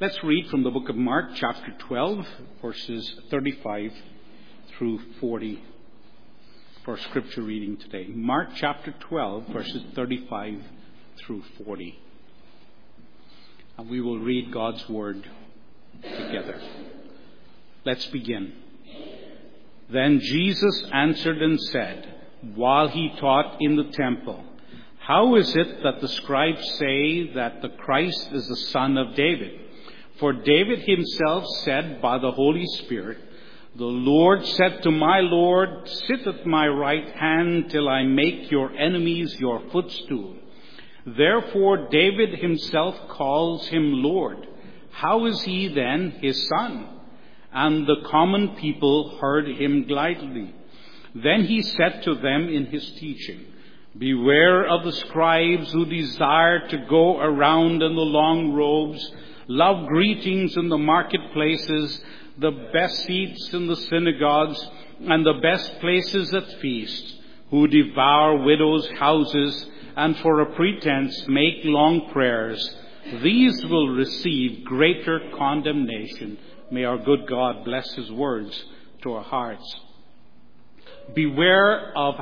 Let's read from the book of Mark, chapter 12, verses 35 through 40 for scripture reading today. Mark chapter 12, verses 35 through 40. And we will read God's word together. Let's begin. Then Jesus answered and said, while he taught in the temple, "How is it that the scribes say that the Christ is the son of David? For David himself said by the Holy Spirit, 'The Lord said to my Lord, sit at my right hand till I make your enemies your footstool.' Therefore David himself calls him Lord. How is he then his son?" And the common people heard him gladly. Then he said to them in his teaching, "Beware of the scribes who desire to go around in the long robes, love greetings in the marketplaces, the best seats in the synagogues, and the best places at feasts, who devour widows' houses, and for a pretense make long prayers. These will receive greater condemnation." May our good God bless his words to our hearts. Beware of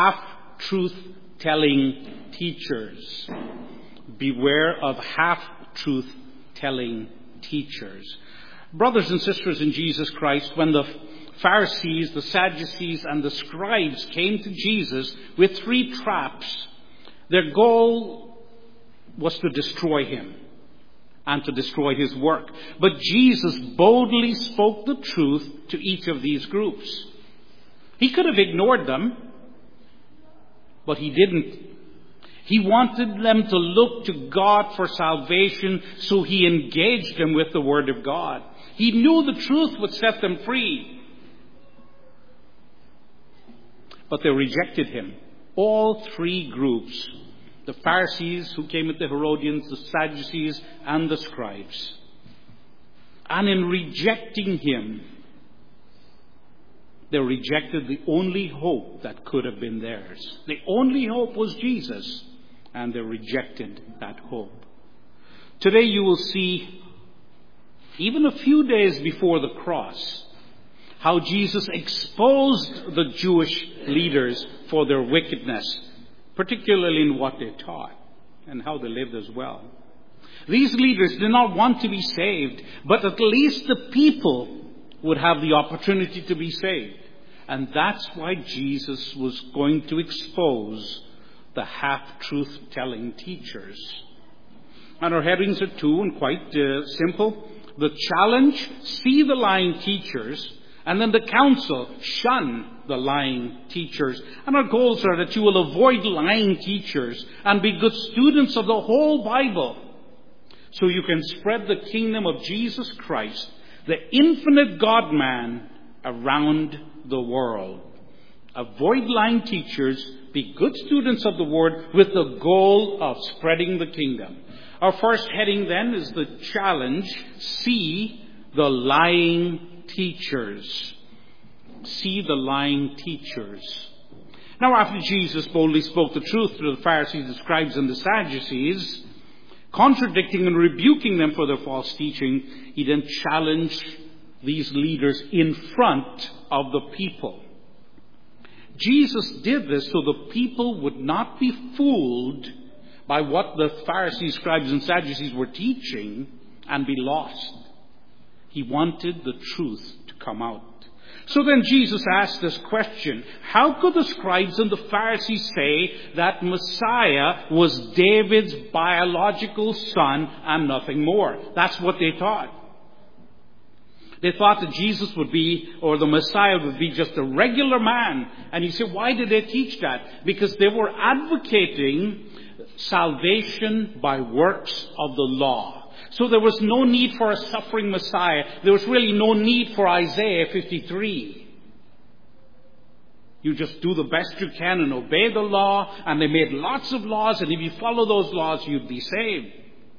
half-truth-telling teachers. Beware of half-truth-telling teachers. Brothers and sisters in Jesus Christ, when the Pharisees, the Sadducees, and the scribes came to Jesus with three traps, their goal was to destroy him and to destroy his work. But Jesus boldly spoke the truth to each of these groups. He could have ignored them, but he didn't. He wanted them to look to God for salvation, so he engaged them with the Word of God. He knew the truth would set them free. But they rejected him. All three groups. The Pharisees who came with the Herodians, the Sadducees, and the scribes. And in rejecting him, they rejected the only hope that could have been theirs. The only hope was Jesus, and they rejected that hope. Today you will see, even a few days before the cross, how Jesus exposed the Jewish leaders for their wickedness, particularly in what they taught and how they lived as well. These leaders did not want to be saved, but at least the people would have the opportunity to be saved. And that's why Jesus was going to expose the half-truth-telling teachers. And our headings are two and quite simple. The challenge, see the lying teachers. And then the counsel, shun the lying teachers. And our goals are that you will avoid lying teachers and be good students of the whole Bible, so you can spread the kingdom of Jesus Christ, the infinite God-man, around the world. Avoid lying teachers, be good students of the Word with the goal of spreading the kingdom. Our first heading then is the challenge, see the lying teachers. See the lying teachers. Now, after Jesus boldly spoke the truth to the Pharisees, the scribes, and the Sadducees, contradicting and rebuking them for their false teaching, he then challenged these leaders in front of the people. Jesus did this so the people would not be fooled by what the Pharisees, scribes, and Sadducees were teaching and be lost. He wanted the truth to come out. So then Jesus asked this question: how could the scribes and the Pharisees say that Messiah was David's biological son and nothing more? That's what they thought. They thought that Jesus would be, or the Messiah would be, just a regular man. And you say, why did they teach that? Because they were advocating salvation by works of the law. So there was no need for a suffering Messiah. There was really no need for Isaiah 53. You just do the best you can and obey the law. And they made lots of laws, and if you follow those laws, you'd be saved.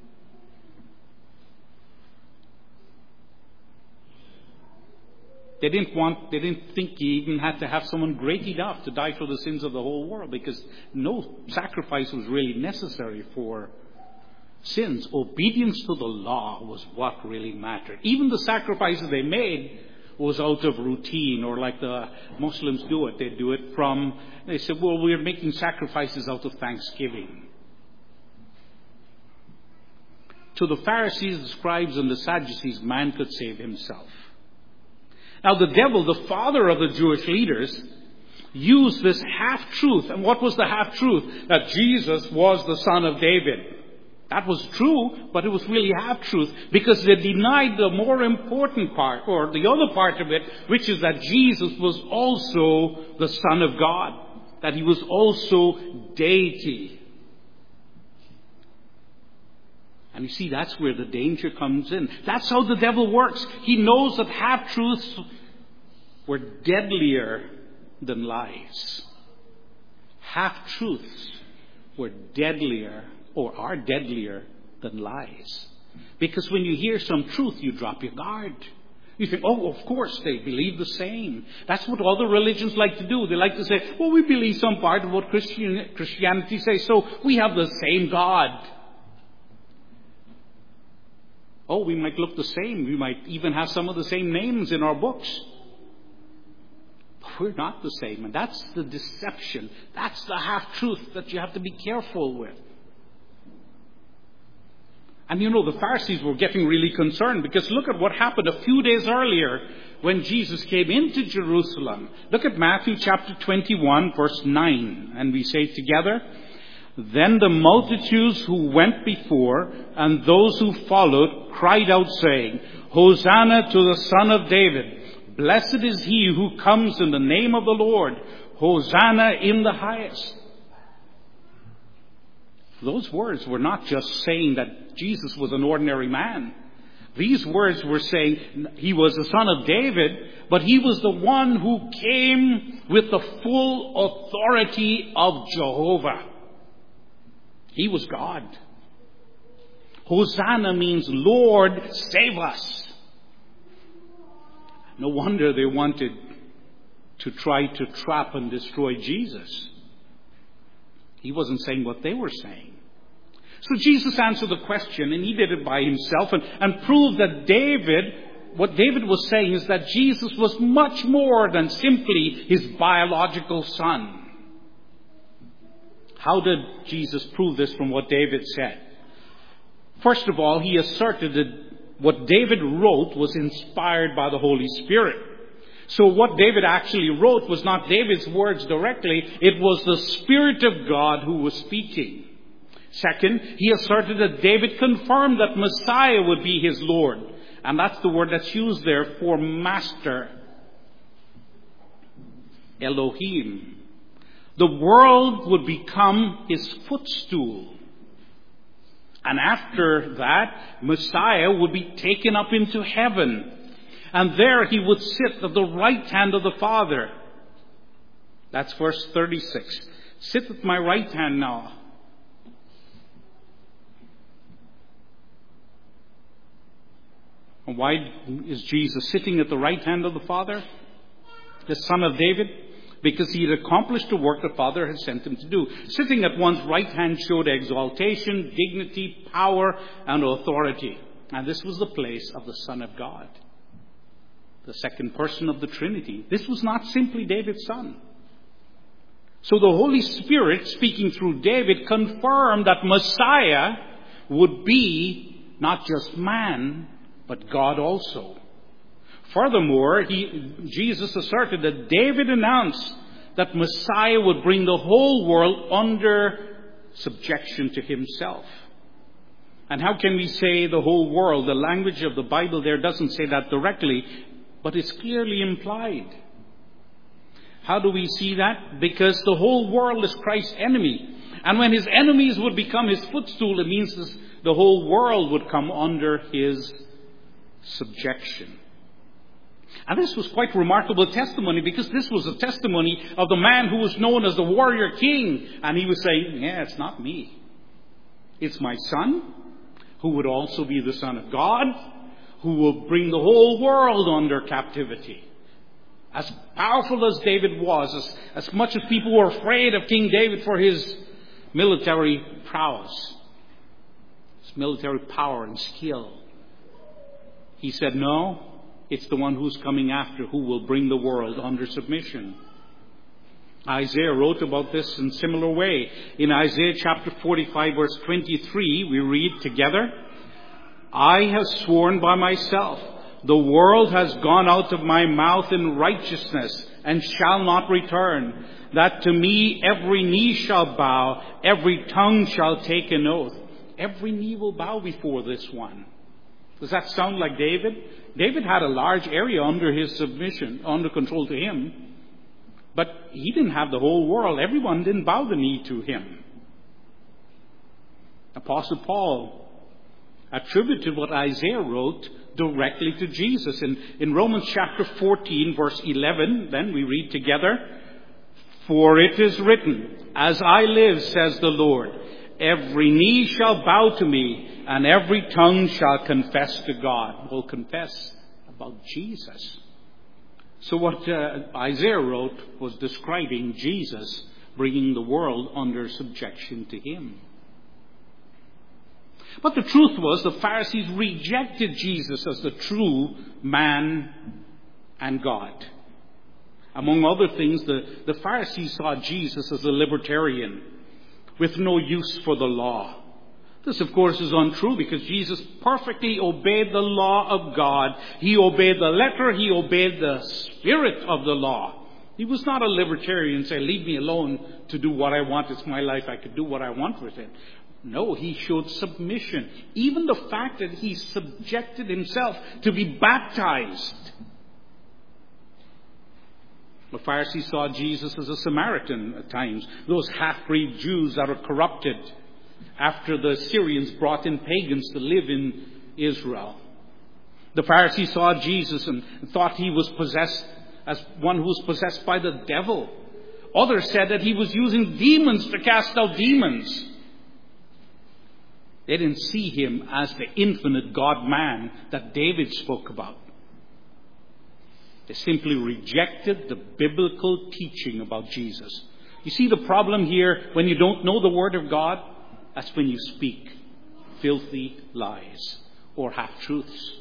They didn't think you even had to have someone great enough to die for the sins of the whole world, because no sacrifice was really necessary for sins. Obedience to the law was what really mattered. Even the sacrifices they made was out of routine, or like the Muslims do it. They do it they said, well, we're making sacrifices out of thanksgiving. To the Pharisees, the scribes, and the Sadducees, man could save himself. Now the devil, the father of the Jewish leaders, used this half-truth. And what was the half-truth? That Jesus was the son of David. That was true, but it was really half-truth, because they denied the more important part, or the other part of it, which is that Jesus was also the Son of God, that he was also deity. And you see, that's where the danger comes in. That's how the devil works. He knows that half-truths were deadlier than lies. Half-truths were deadlier, or are deadlier than lies. Because when you hear some truth, you drop your guard. You think, oh, of course, they believe the same. That's what other religions like to do. They like to say, well, we believe some part of what Christianity says, so we have the same God. Oh, we might look the same. We might even have some of the same names in our books. But we're not the same. And that's the deception. That's the half-truth that you have to be careful with. And you know, the Pharisees were getting really concerned, because look at what happened a few days earlier when Jesus came into Jerusalem. Look at Matthew chapter 21, verse 9. And we say together, then the multitudes who went before and those who followed cried out, saying, Hosanna to the Son of David. Blessed is he who comes in the name of the Lord. Hosanna in the highest. Those words were not just saying that Jesus was an ordinary man. These words were saying he was the Son of David, but he was the one who came with the full authority of Jehovah. He was God. Hosanna means, Lord, save us. No wonder they wanted to try to trap and destroy Jesus. He wasn't saying what they were saying. So Jesus answered the question, and he did it by himself, and proved that what David was saying is that Jesus was much more than simply his biological son. How did Jesus prove this from what David said? First of all, he asserted that what David wrote was inspired by the Holy Spirit. So what David actually wrote was not David's words directly, it was the Spirit of God who was speaking. Second, he asserted that David confirmed that Messiah would be his Lord. And that's the word that's used there for master. Elohim. The world would become his footstool. And after that, Messiah would be taken up into heaven. And there he would sit at the right hand of the Father. That's verse 36. Sit at my right hand now. And why is Jesus sitting at the right hand of the Father, the Son of David? Because he had accomplished the work the Father had sent him to do. Sitting at one's right hand showed exaltation, dignity, power, and authority. And this was the place of the Son of God, the second person of the Trinity. This was not simply David's son. So the Holy Spirit, speaking through David, confirmed that Messiah would be not just man, but God also. Furthermore, Jesus asserted that David announced that Messiah would bring the whole world under subjection to himself. And how can we say the whole world? The language of the Bible there doesn't say that directly, but it's clearly implied. How do we see that? Because the whole world is Christ's enemy. And when his enemies would become his footstool, it means the whole world would come under his subjection. And this was quite remarkable testimony, because this was a testimony of the man who was known as the warrior king. And he was saying, yeah, it's not me. It's my son, who would also be the Son of God, who will bring the whole world under captivity. As powerful as David was, as much as people were afraid of King David for his military prowess, as his military power and skill. He said, no, it's the one who's coming after who will bring the world under submission. Isaiah wrote about this in a similar way. In Isaiah chapter 45, verse 23, we read together, I have sworn by myself, the world has gone out of my mouth in righteousness and shall not return, that to me every knee shall bow, every tongue shall take an oath. Every knee will bow before this one. Does that sound like David? David had a large area under his submission, under control to him. But he didn't have the whole world. Everyone didn't bow the knee to him. Apostle Paul attributed what Isaiah wrote directly to Jesus. In Romans chapter 14, verse 11, then we read together, for it is written, as I live, says the Lord, every knee shall bow to me, and every tongue shall confess to God. Will confess about Jesus. So what Isaiah wrote was describing Jesus bringing the world under subjection to him. But the truth was the Pharisees rejected Jesus as the true man and God. Among other things, the Pharisees saw Jesus as a libertarian with no use for the law. This, of course, is untrue because Jesus perfectly obeyed the law of God. He obeyed the letter. He obeyed the spirit of the law. He was not a libertarian, say, leave me alone to do what I want. It's my life. I could do what I want with it. No, he showed submission. Even the fact that he subjected himself to be baptized. The Pharisees saw Jesus as a Samaritan at times. Those half-breed Jews that are corrupted after the Syrians brought in pagans to live in Israel. The Pharisees saw Jesus and thought he was possessed as one who was possessed by the devil. Others said that he was using demons to cast out demons. They didn't see him as the infinite God-man that David spoke about. They simply rejected the biblical teaching about Jesus. You see the problem here when you don't know the Word of God? That's when you speak filthy lies or half-truths.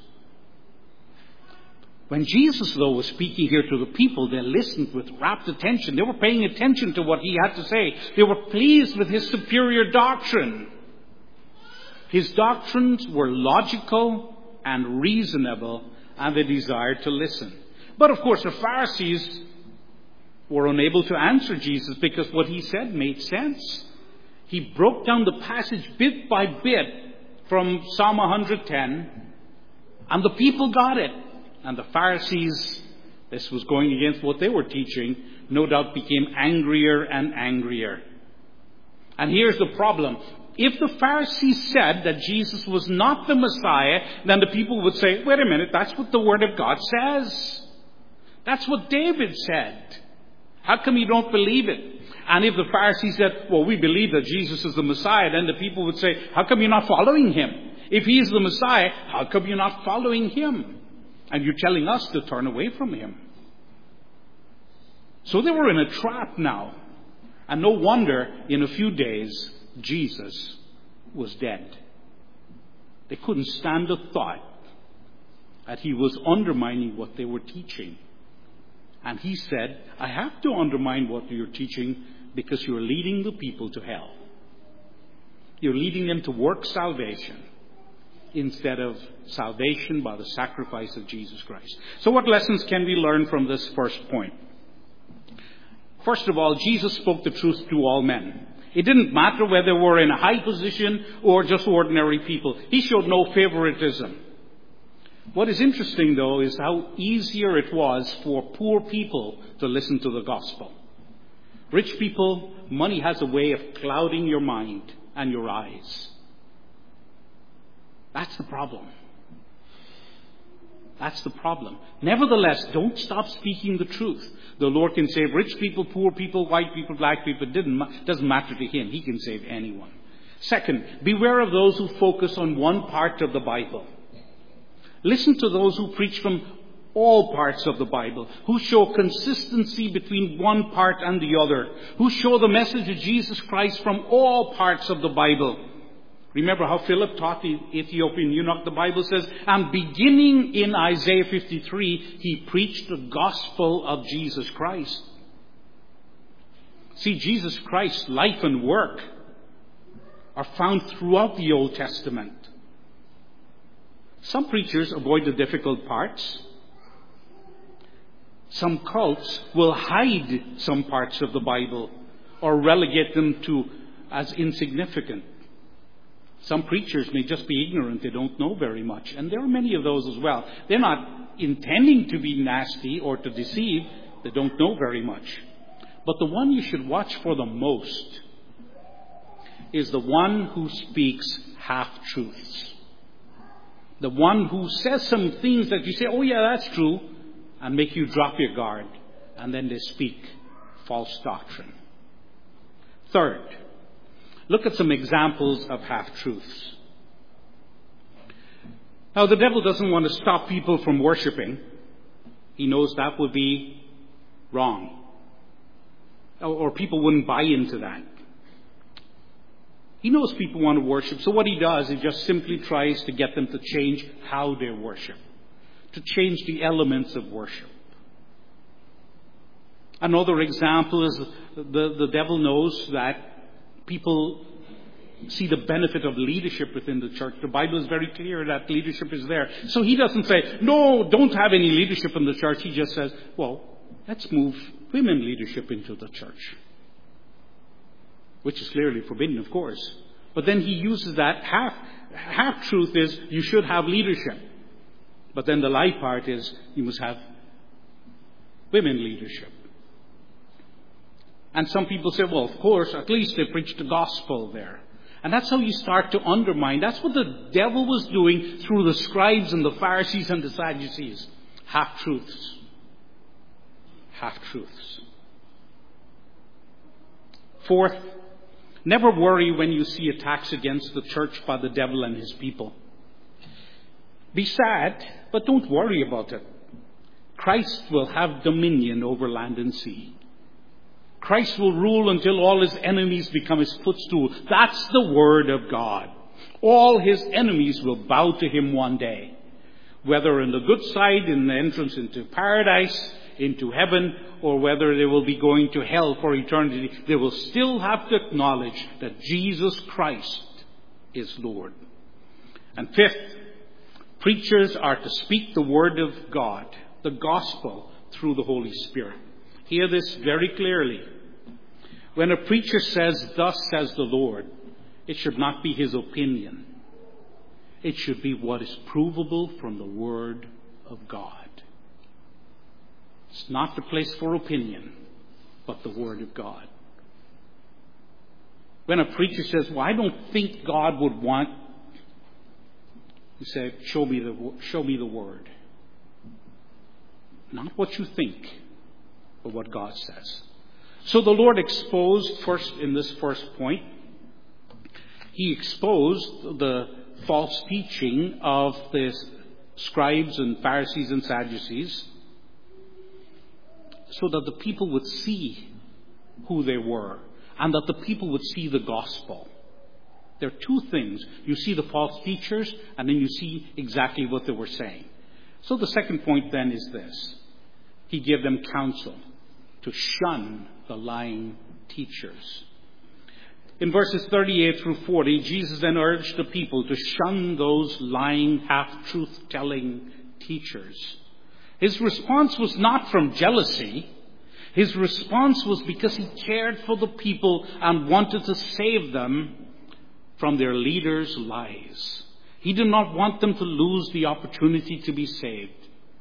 When Jesus, though, was speaking here to the people, they listened with rapt attention. They were paying attention to what he had to say. They were pleased with his superior doctrine. His doctrines were logical and reasonable, and they desired to listen. But of course, the Pharisees were unable to answer Jesus because what he said made sense. He broke down the passage bit by bit from Psalm 110, and the people got it. And the Pharisees, this was going against what they were teaching, no doubt became angrier and angrier. And here's the problem. If the Pharisees said that Jesus was not the Messiah, then the people would say, wait a minute, that's what the Word of God says. That's what David said. How come you don't believe it? And if the Pharisees said, well, we believe that Jesus is the Messiah, then the people would say, how come you're not following him? If he is the Messiah, how come you're not following him? And you're telling us to turn away from him. So they were in a trap now. And no wonder in a few days, Jesus was dead. They couldn't stand the thought that he was undermining what they were teaching. And he said, I have to undermine what you're teaching because you're leading the people to hell. You're leading them to work salvation instead of salvation by the sacrifice of Jesus Christ. So what lessons can we learn from this first point? First of all, Jesus spoke the truth to all men. It didn't matter whether they were in a high position or just ordinary people. He showed no favoritism. What is interesting, though, is how easier it was for poor people to listen to the gospel. Rich people, money has a way of clouding your mind and your eyes. That's the problem. That's the problem. Nevertheless, don't stop speaking the truth. The Lord can save rich people, poor people, white people, black people. It doesn't matter to him. He can save anyone. Second, beware of those who focus on one part of the Bible. Listen to those who preach from all parts of the Bible, who show consistency between one part and the other, who show the message of Jesus Christ from all parts of the Bible. Remember how Philip taught the Ethiopian eunuch? The Bible says, and beginning in Isaiah 53, he preached the gospel of Jesus Christ. See, Jesus Christ's life and work are found throughout the Old Testament. Some preachers avoid the difficult parts. Some cults will hide some parts of the Bible or relegate them to as insignificant. Some preachers may just be ignorant. They don't know very much. And there are many of those as well. They're not intending to be nasty or to deceive. They don't know very much. But the one you should watch for the most is the one who speaks half-truths. The one who says some things that you say, oh yeah, that's true, and make you drop your guard. And then they speak false doctrine. Third, look at some examples of half-truths. Now, the devil doesn't want to stop people from worshiping. He knows that would be wrong. Or people wouldn't buy into that. He knows people want to worship. So what he does, he just simply tries to get them to change how they worship. To change the elements of worship. Another example is the devil knows that people see the benefit of leadership within the church. The Bible is very clear that leadership is there. So he doesn't say, no, don't have any leadership in the church. He just says, well, let's move women leadership into the church. Which is clearly forbidden, of course. But then he uses that half-truth is you should have leadership. But then the lie part is you must have women leadership. And some people say, well, of course, at least they preach the gospel there. And that's how you start to undermine. That's what the devil was doing through the scribes and the Pharisees and the Sadducees. Half-truths. Half-truths. Fourth, never worry when you see attacks against the church by the devil and his people. Be sad, but don't worry about it. Christ will have dominion over land and sea. Christ will rule until all his enemies become his footstool. That's the word of God. All his enemies will bow to him one day. Whether in the good side, in the entrance into paradise, into heaven, or whether they will be going to hell for eternity, they will still have to acknowledge that Jesus Christ is Lord. And fifth, preachers are to speak the word of God, the gospel, through the Holy Spirit. Hear this very clearly. When a preacher says, thus says the Lord, it should not be his opinion. It should be what is provable from the word of God. It's not the place for opinion, but the word of God. When a preacher says, well, I don't think God would want, you say, show me the word. Not what you think, but what God says. So the Lord exposed, first in this first point, he exposed the false teaching of the scribes and Pharisees and Sadducees so that the people would see who they were and that the people would see the gospel. There are two things. You see the false teachers and then you see exactly what they were saying. So the second point then is this. He gave them counsel to shun the lying teachers. In verses 38 through 40, Jesus then urged the people to shun those lying, half-truth-telling teachers. His response was not from jealousy. His response was because he cared for the people and wanted to save them from their leaders' lies. He did not want them to lose the opportunity to be saved.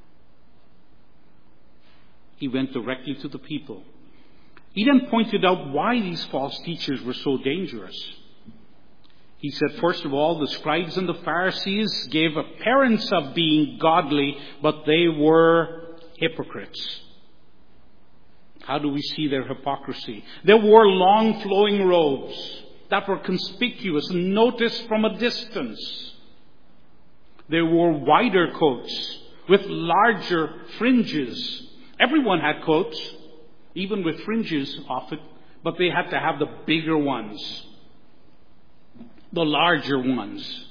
He went directly to the people. He then pointed out why these false teachers were so dangerous. He said, first of all, the scribes and the Pharisees gave appearance of being godly, but they were hypocrites. How do we see their hypocrisy? They wore long flowing robes that were conspicuous and noticed from a distance. They wore wider coats with larger fringes. Everyone had coats, even with fringes off it, but they had to have the bigger ones. the larger ones.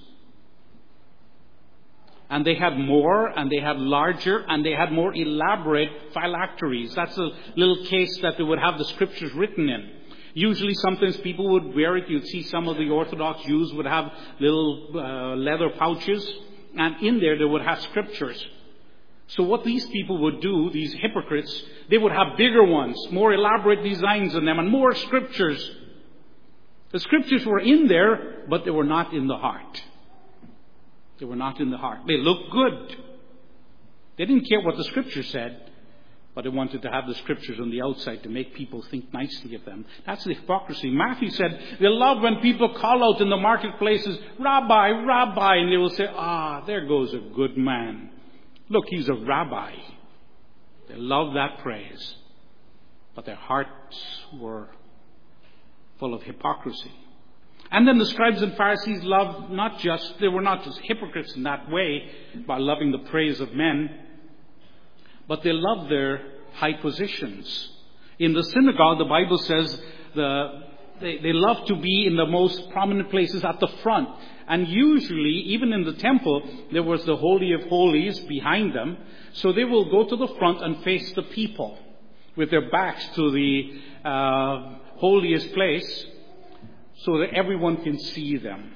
And they had more, and they had larger, and they had more elaborate phylacteries. That's a little case that they would have the scriptures written in. Usually sometimes people would wear it. You'd see some of the Orthodox Jews would have little leather pouches, and in there they would have scriptures. So what these people would do, these hypocrites, they would have bigger ones, more elaborate designs on them, and more scriptures. The scriptures were in there, but they were not in the heart. They were not in the heart. They looked good. They didn't care what the scripture said, but they wanted to have the scriptures on the outside to make people think nicely of them. That's the hypocrisy. Matthew said, they love when people call out in the marketplaces, Rabbi, Rabbi, and they will say, there goes a good man. Look, he's a rabbi. They love that praise. But their hearts were full of hypocrisy. And then the scribes and Pharisees they were not just hypocrites in that way by loving the praise of men, but they loved their high positions. In the synagogue, the Bible says they love to be in the most prominent places at the front. And usually, even in the temple, there was the Holy of Holies behind them. So they will go to the front and face the people with their backs to the holiest place, so that everyone can see them.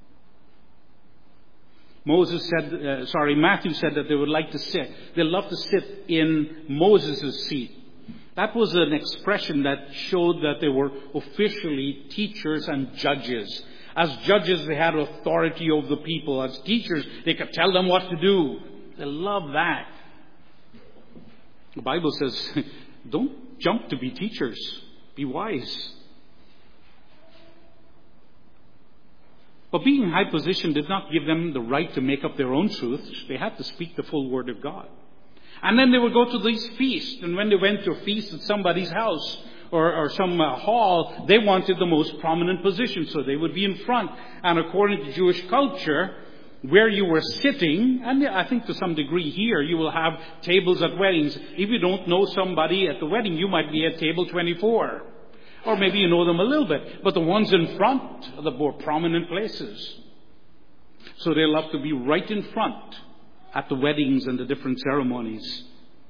Matthew said that they would like to sit. They love to sit in Moses' seat. That was an expression that showed that they were officially teachers and judges. As judges, they had authority over the people. As teachers, they could tell them what to do. They love that. The Bible says, don't jump to be teachers. Be wise. But being in high position did not give them the right to make up their own truths. They had to speak the full word of God. And then they would go to these feasts. And when they went to a feast at somebody's house or some hall, they wanted the most prominent position. So they would be in front. And according to Jewish culture, where you were sitting, and I think to some degree here, you will have tables at weddings. If you don't know somebody at the wedding, you might be at table 24. Or maybe you know them a little bit. But the ones in front are the more prominent places. So they love to be right in front at the weddings and the different ceremonies.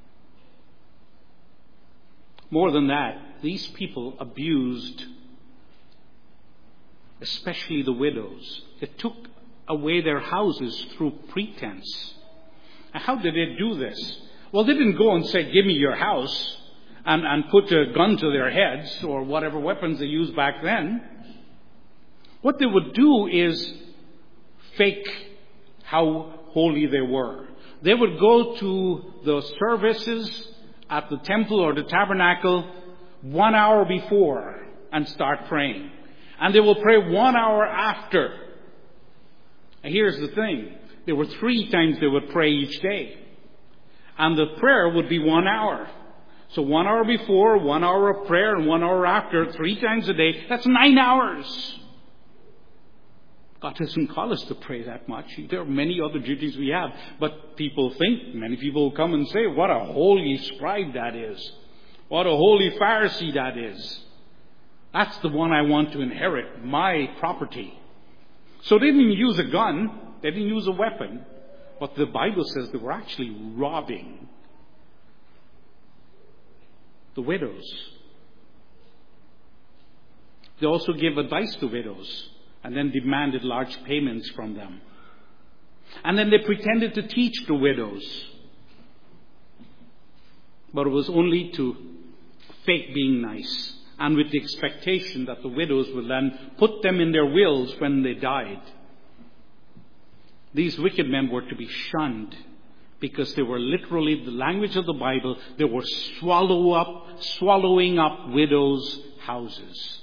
More than that, these people abused, especially the widows. They took away their houses through pretense. And how did they do this? Well, they didn't go and say, give me your house, and put a gun to their heads or whatever weapons they used back then. What they would do is fake how holy they were. They would go to the services at the temple or the tabernacle 1 hour before and start praying. And they will pray 1 hour after. And here's the thing. There were 3 times they would pray each day. And the prayer would be 1 hour. So 1 hour before, 1 hour of prayer, and 1 hour after, 3 times a day. That's 9 hours. God doesn't call us to pray that much. There are many other duties we have. But many people come and say, what a holy scribe that is. What a holy Pharisee that is. That's the one I want to inherit, my property. So they didn't use a gun. They didn't use a weapon. But the Bible says they were actually robbing the widows. They also gave advice to widows and then demanded large payments from them. And then they pretended to teach the widows. But it was only to fake being nice, and with the expectation that the widows would then put them in their wills when they died. These wicked men were to be shunned because they were literally, the language of the Bible, they were swallowing up widows' houses.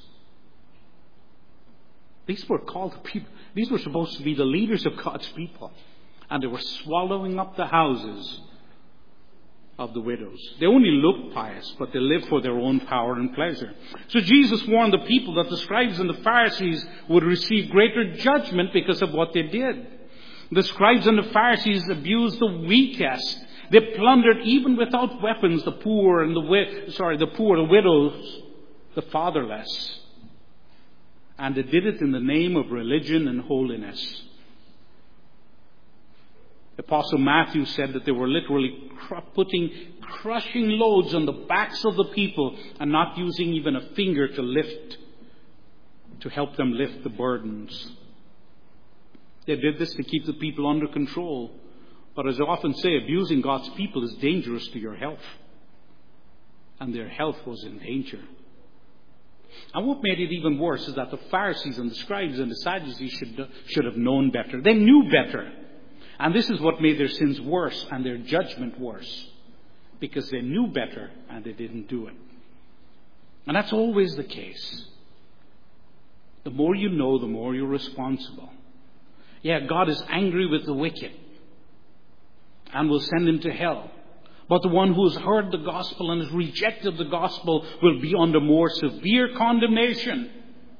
These were called people. These were supposed to be the leaders of God's people. And they were swallowing up the houses of the widows. They only looked pious, but they lived for their own power and pleasure. So Jesus warned the people that the scribes and the Pharisees would receive greater judgment because of what they did. The scribes and the Pharisees abused the weakest. They plundered even without weapons the widows, the fatherless. And they did it in the name of religion and holiness. Apostle Matthew said that they were literally crushing loads on the backs of the people and not using even a finger to help them lift the burdens. They did this to keep the people under control. But as I often say, abusing God's people is dangerous to your health. And their health was in danger. And what made it even worse is that the Pharisees and the scribes and the Sadducees should have known better. They knew better. And this is what made their sins worse and their judgment worse. Because they knew better and they didn't do it. And that's always the case. The more you know, the more you're responsible. Yeah, God is angry with the wicked and will send him to hell. But the one who has heard the gospel and has rejected the gospel will be under more severe condemnation.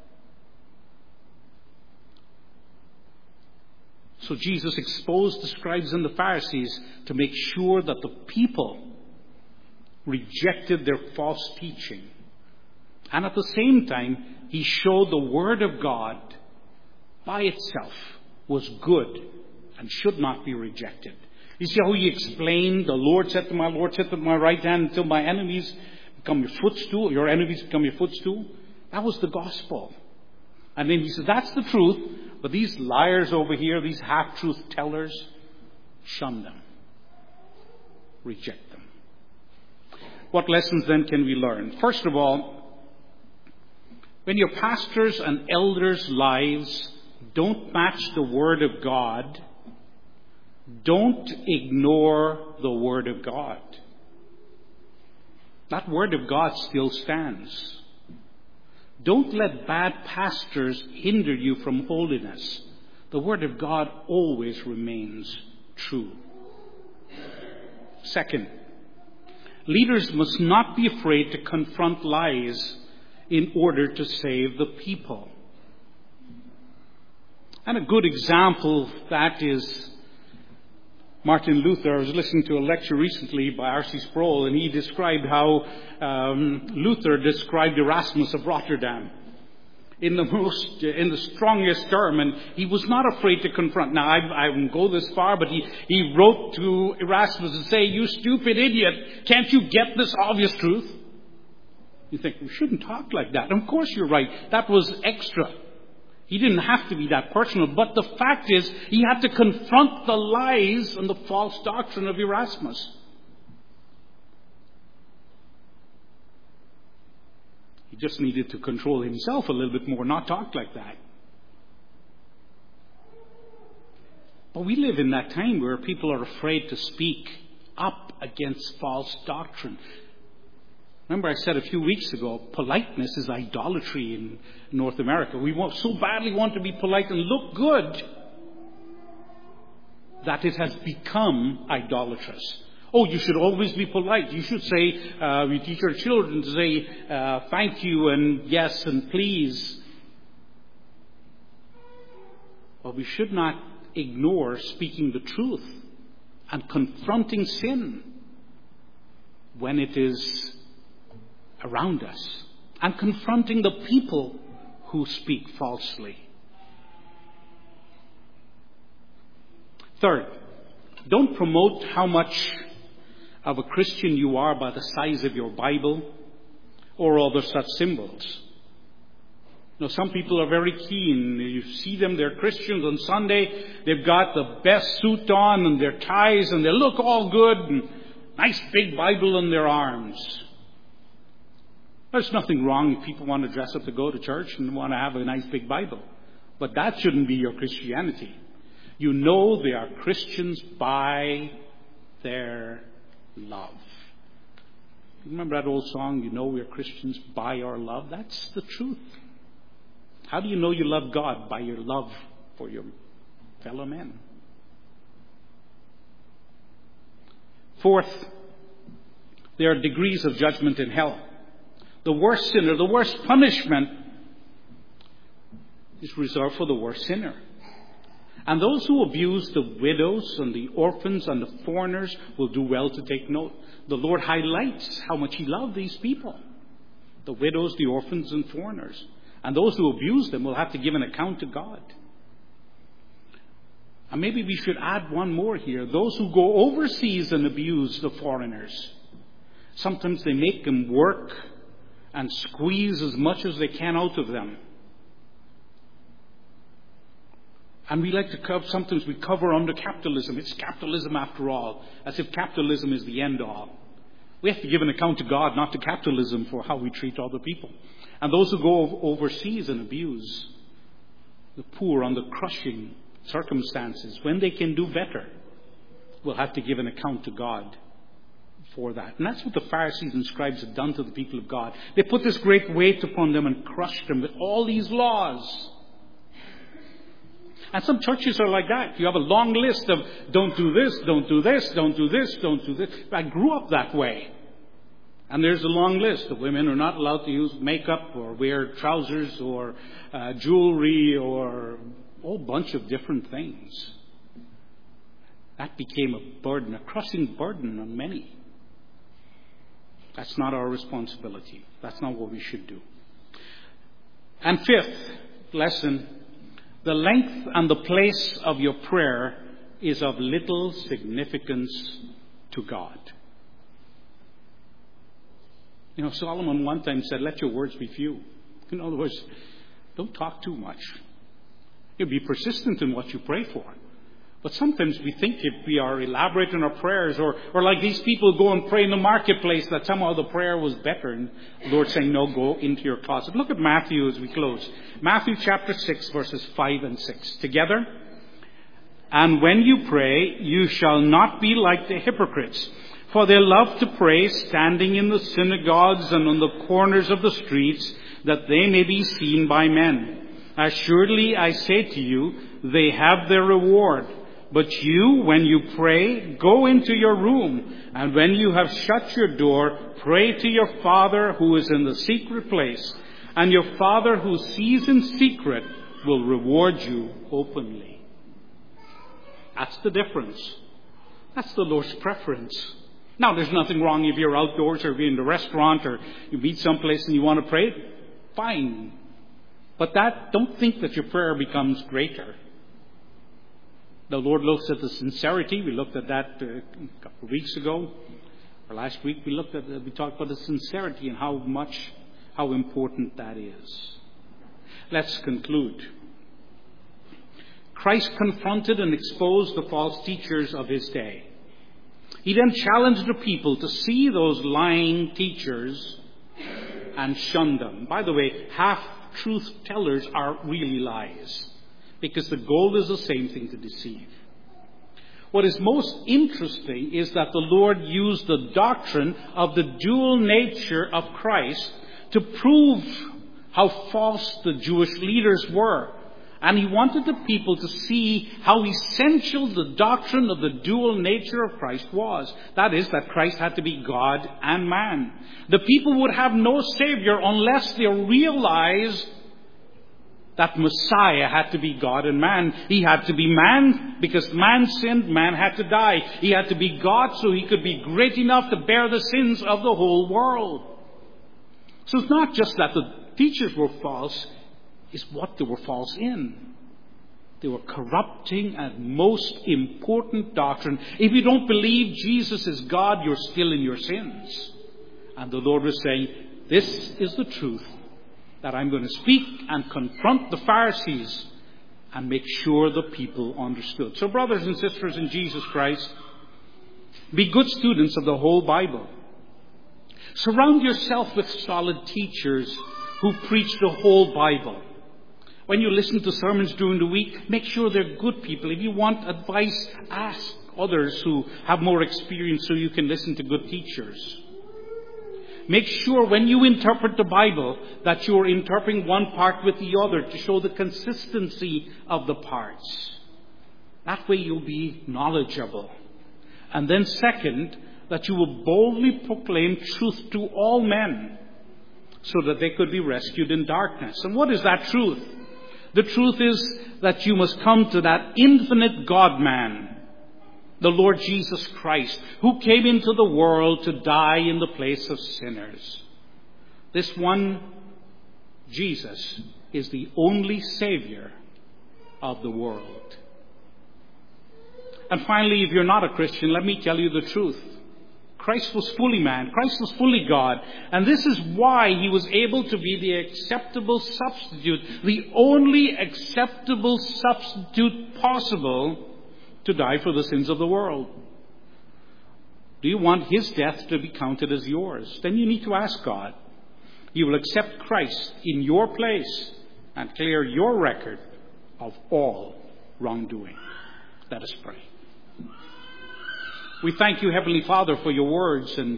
So Jesus exposed the scribes and the Pharisees to make sure that the people rejected their false teaching. And at the same time, he showed the Word of God by itself was good and should not be rejected. You see how he explained, the Lord said to my Lord, sit at my right hand until my enemies become your footstool, your enemies become your footstool. That was the gospel. And then he said, that's the truth, but these liars over here, these half-truth tellers, shun them. Reject them. What lessons then can we learn? First of all, when your pastors' and elders' lives don't match the Word of God, don't ignore the Word of God. That Word of God still stands. Don't let bad pastors hinder you from holiness. The Word of God always remains true. Second, leaders must not be afraid to confront lies in order to save the people. And a good example of that is Martin Luther. I was listening to a lecture recently by R.C. Sproul, and he described how Luther described Erasmus of Rotterdam in the strongest term, and he was not afraid to confront. Now, I won't go this far, but he wrote to Erasmus and say, "You stupid idiot, can't you get this obvious truth?" You think, we shouldn't talk like that. And of course you're right. That was extra. He didn't have to be that personal. But the fact is, he had to confront the lies and the false doctrine of Erasmus. He just needed to control himself a little bit more, not talk like that. But we live in that time where people are afraid to speak up against false doctrine. Remember I said a few weeks ago, politeness is idolatry in North America. We so badly want to be polite and look good that it has become idolatrous. Oh, you should always be polite. You should say, we teach our children to say thank you and yes and please. But we should not ignore speaking the truth and confronting sin when it is around us, and confronting the people who speak falsely. Third, don't promote how much of a Christian you are by the size of your Bible or other such symbols. Now, some people are very keen. You see them, they're Christians on Sunday. They've got the best suit on and their ties and they look all good and nice big Bible in their arms. There's nothing wrong if people want to dress up to go to church and want to have a nice big Bible. But that shouldn't be your Christianity. You know they are Christians by their love. Remember that old song, you know we're Christians by our love? That's the truth. How do you know you love God? By your love for your fellow men. Fourth, there are degrees of judgment in hell. The worst sinner, the worst punishment is reserved for the worst sinner. And those who abuse the widows and the orphans and the foreigners will do well to take note. The Lord highlights how much He loved these people. The widows, the orphans and foreigners. And those who abuse them will have to give an account to God. And maybe we should add one more here. Those who go overseas and abuse the foreigners. Sometimes they make them work and squeeze as much as they can out of them. And we like to sometimes we cover under capitalism. It's capitalism after all, as if capitalism is the end all. We have to give an account to God, not to capitalism, for how we treat other people. And those who go overseas and abuse the poor under crushing circumstances, when they can do better, will have to give an account to God for that. And that's what the Pharisees and scribes had done to the people of God. They put this great weight upon them and crushed them with all these laws. And some churches are like that. You have a long list of don't do this, don't do this, don't do this, don't do this. I grew up that way. And there's a long list of women who are not allowed to use makeup or wear trousers or jewelry or a whole bunch of different things. That became a burden, a crushing burden on many. That's not our responsibility. That's not what we should do. And fifth lesson, the length and the place of your prayer is of little significance to God. You know, Solomon one time said, let your words be few. In other words, don't talk too much. You'll be persistent in what you pray for. But sometimes we think if we are elaborate in our prayers, or like these people go and pray in the marketplace, that somehow the prayer was better. And the Lord's saying, no, go into your closet. Look at Matthew as we close. Matthew chapter 6, verses 5 and 6. Together. And when you pray, you shall not be like the hypocrites, for they love to pray standing in the synagogues and on the corners of the streets, that they may be seen by men. Assuredly, I say to you, they have their reward. But you, when you pray, go into your room, and when you have shut your door, pray to your Father who is in the secret place, and your Father who sees in secret will reward you openly. That's the difference. That's the Lord's preference. Now, there's nothing wrong if you're outdoors or if you're in the restaurant or you meet someplace and you want to pray. Fine. But don't think that your prayer becomes greater. The Lord looks at the sincerity. We looked at that a couple of weeks ago. Or last week we talked about the sincerity and how important that is. Let's conclude. Christ confronted and exposed the false teachers of his day. He then challenged the people to see those lying teachers and shun them. By the way, half-truth tellers are really lies, because the goal is the same thing, to deceive. What is most interesting is that the Lord used the doctrine of the dual nature of Christ to prove how false the Jewish leaders were. And he wanted the people to see how essential the doctrine of the dual nature of Christ was. That is, that Christ had to be God and man. The people would have no Savior unless they realized that Messiah had to be God and man. He had to be man because man sinned, man had to die. He had to be God so he could be great enough to bear the sins of the whole world. So it's not just that the teachers were false, it's what they were false in. They were corrupting a most important doctrine. If you don't believe Jesus is God, you're still in your sins. And the Lord was saying, this is the truth that I'm going to speak and confront the Pharisees and make sure the people understood. So brothers and sisters in Jesus Christ, be good students of the whole Bible. Surround yourself with solid teachers who preach the whole Bible. When you listen to sermons during the week, make sure they're good people. If you want advice, ask others who have more experience so you can listen to good teachers. Make sure when you interpret the Bible that you're interpreting one part with the other to show the consistency of the parts. That way you'll be knowledgeable. And then second, that you will boldly proclaim truth to all men so that they could be rescued in darkness. And what is that truth? The truth is that you must come to that infinite God-man, the Lord Jesus Christ, who came into the world to die in the place of sinners. This one Jesus is the only Savior of the world. And finally, if you're not a Christian, let me tell you the truth. Christ was fully man. Christ was fully God. And this is why he was able to be the acceptable substitute, the only acceptable substitute possible to die for the sins of the world. Do you want his death to be counted as yours? Then you need to ask God. You will accept Christ in your place and clear your record of all wrongdoing. Let us pray. We thank you, Heavenly Father, for your words and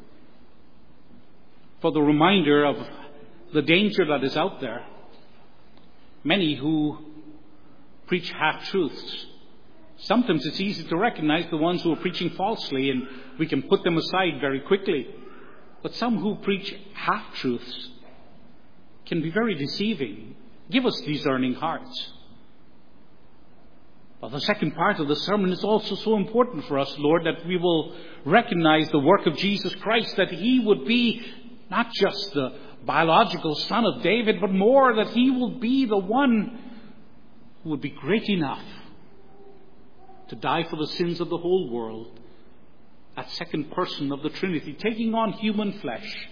for the reminder of the danger that is out there. Many who preach half-truths. Sometimes it's easy to recognize the ones who are preaching falsely, and we can put them aside very quickly. But some who preach half-truths can be very deceiving. Give us discerning hearts. Well, the second part of the sermon is also so important for us, Lord, that we will recognize the work of Jesus Christ, that he would be not just the biological son of David, but more, that he will be the one who would be great enough to die for the sins of the whole world. That second person of the Trinity, taking on human flesh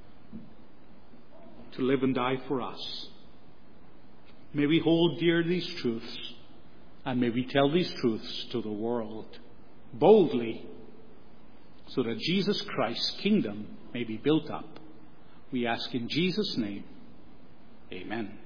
to live and die for us. May we hold dear these truths, and may we tell these truths to the world boldly, so that Jesus Christ's kingdom may be built up. We ask in Jesus' name. Amen.